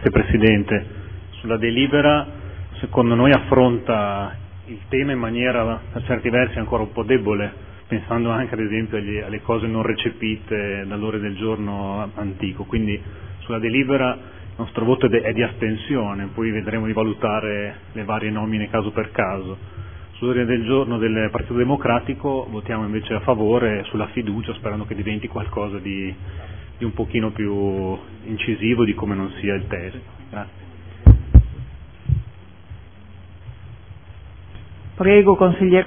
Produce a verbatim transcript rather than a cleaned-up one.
Grazie Presidente. Sulla delibera, secondo noi affronta il tema in maniera per certi versi ancora un po' debole, pensando anche ad esempio agli, alle cose non recepite dall'ordine del giorno antico. Quindi sulla delibera il nostro voto è di astensione, poi vedremo di valutare le varie nomine caso per caso. Sull'ordine del giorno del Partito Democratico votiamo invece a favore sulla fiducia, sperando che diventi qualcosa di, di un pochino più incisivo di come non sia il testo. Grazie. Prego, consigliere